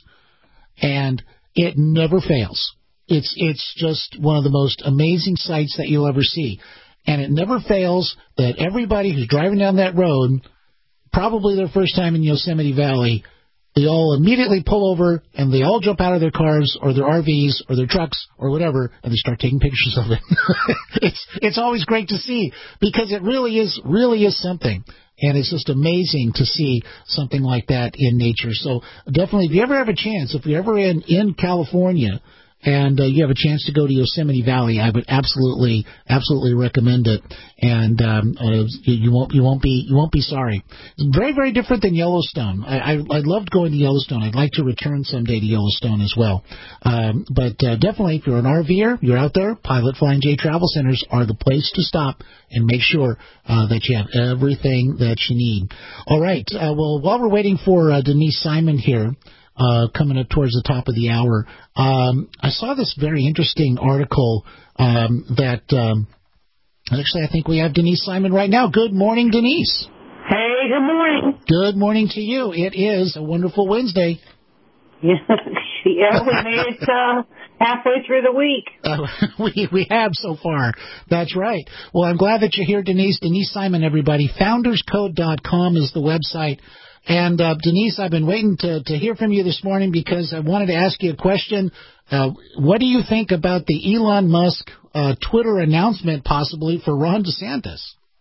And it never fails. It's it's just one of the most amazing sights that you'll ever see. And it never fails that everybody who's driving down that road, probably their first time in Yosemite Valley, they all immediately pull over and they all jump out of their cars or their R Vs or their trucks or whatever, and they start taking pictures of it. it's it's always great to see, because it really is really is something. And it's just amazing to see something like that in nature. So definitely, if you ever have a chance, if you're ever in, in California, and uh, you have a chance to go to Yosemite Valley, I would absolutely, absolutely recommend it. And um, uh, you won't, you won't be, you won't be sorry. It's very, very different than Yellowstone. I, I, I loved going to Yellowstone. I'd like to return someday to Yellowstone as well. Um, but uh, definitely, if you're an RVer, you're out there, Pilot Flying J Travel Centers are the place to stop and make sure uh, that you have everything that you need. All right. Uh, well, while we're waiting for uh, Denise Simon here, uh, coming up towards the top of the hour. Um, I saw this very interesting article um, that um, actually I think we have Denise Simon right now. Good morning, Denise. Hey, good morning. Good morning to you. It is a wonderful Wednesday. Yeah, yeah we made it uh, halfway through the week. Uh, we we have so far. That's right. Well, I'm glad that you're here, Denise. Denise Simon, everybody. founders code dot com is the website. And, uh, Denise, I've been waiting to, to hear from you this morning because I wanted to ask you a question. Uh, what do you think about the Elon Musk uh, Twitter announcement possibly for Ron DeSantis?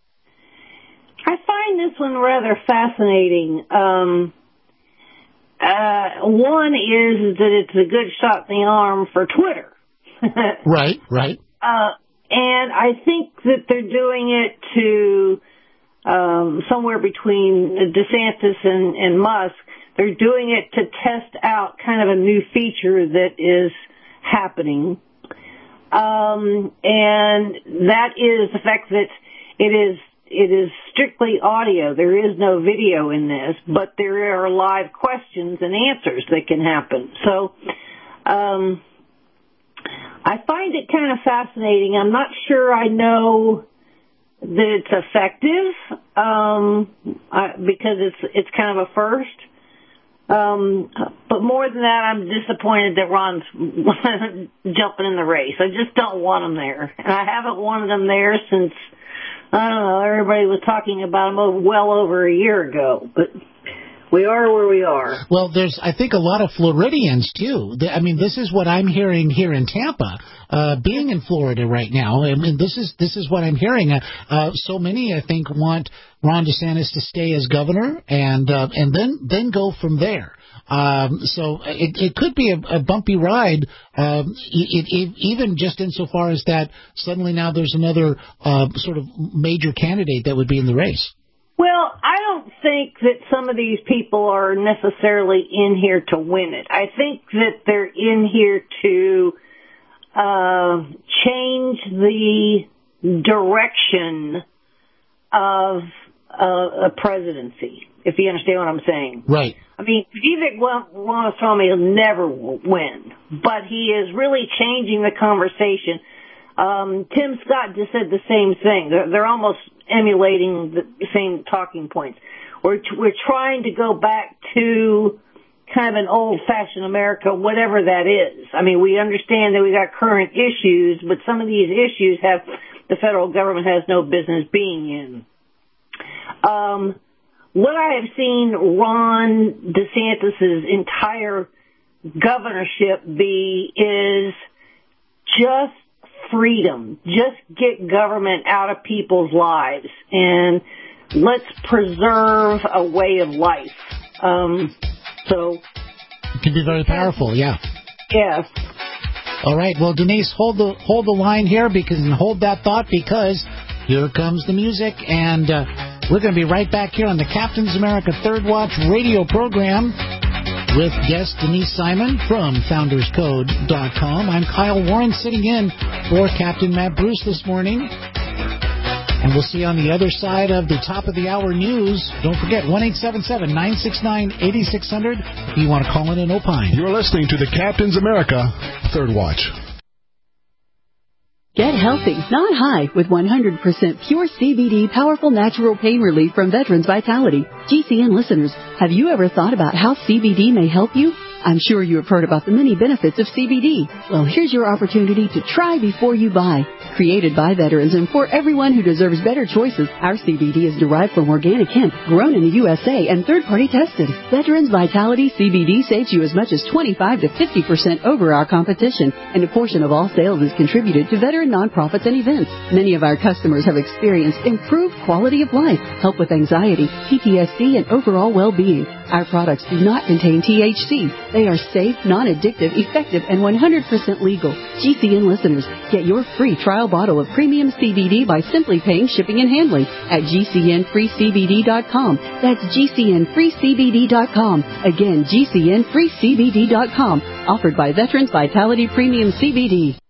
I find this one rather fascinating. Um, uh, one is that it's a good shot in the arm for Twitter. Right, right. Uh, and I think that they're doing it to um, somewhere between DeSantis and, and Musk. They're doing it to test out kind of a new feature that is happening. Um, and that is the fact that it is It is strictly audio. There is no video in this, but there are live questions and answers that can happen. So um, I find it kind of fascinating. I'm not sure I know that it's effective um, I, because it's it's kind of a first. Um, but more than that, I'm disappointed that Ron's jumping in the race. I just don't want him there. And I haven't wanted him there since, I don't know, everybody was talking about him well over a year ago. But we are where we are. Well, there's, I think, a lot of Floridians, too. I mean, this is what I'm hearing here in Tampa, uh, being in Florida right now. I mean, this is this is what I'm hearing. Uh, uh, so many, I think, want Ron DeSantis to stay as governor and uh, and then then go from there. Um, so it, it could be a, a bumpy ride, um, it, it, even just insofar as that suddenly now there's another uh, sort of major candidate that would be in the race. Well, I don't think that some of these people are necessarily in here to win it. I think that they're in here to uh, change the direction of uh, a presidency, if you understand what I'm saying. Right. I mean, Vivek Ramaswamy will never win, but he is really changing the conversation. Um, Tim Scott just said the same thing. They're, they're almost emulating the same talking points. We're we're trying to go back to kind of an old-fashioned America, whatever that is. I mean, we understand that we got current issues, but some of these issues have the federal government has no business being in. Um, what I have seen Ron DeSantis's entire governorship be is just freedom. Just get government out of people's lives and let's preserve a way of life. Um, so it can be very powerful, yeah. Yes. All right. Well, Denise, hold the hold the line here because and hold that thought because here comes the music, and uh, we're going to be right back here on the Captain's America Third Watch radio program with guest Denise Simon from founders code dot com. I'm Kyle Warren sitting in for Captain Matt Bruce this morning. And we'll see you on the other side of the top of the hour news. Don't forget, one eight seven seven, nine six nine, eight six zero zero if you want to call in and opine. You're listening to the Captain's America Third Watch. Get healthy, not high, with one hundred percent pure C B D powerful natural pain relief from Veterans Vitality. G C N listeners, have you ever thought about how C B D may help you? I'm sure you have heard about the many benefits of C B D. Well, here's your opportunity to try before you buy. Created by veterans and for everyone who deserves better choices, our C B D is derived from organic hemp, grown in the U S A and third-party tested. Veterans Vitality C B D saves you as much as twenty-five to fifty percent over our competition, and a portion of all sales is contributed to veteran nonprofits and events. Many of our customers have experienced improved quality of life, help with anxiety, P T S D, and overall well-being. Our products do not contain T H C. They are safe, non-addictive, effective, and one hundred percent legal. G C N listeners, get your free trial bottle of premium C B D by simply paying shipping and handling at G C N free C B D dot com. That's G C N free C B D dot com. Again, G C N free C B D dot com. Offered by Veterans Vitality Premium C B D.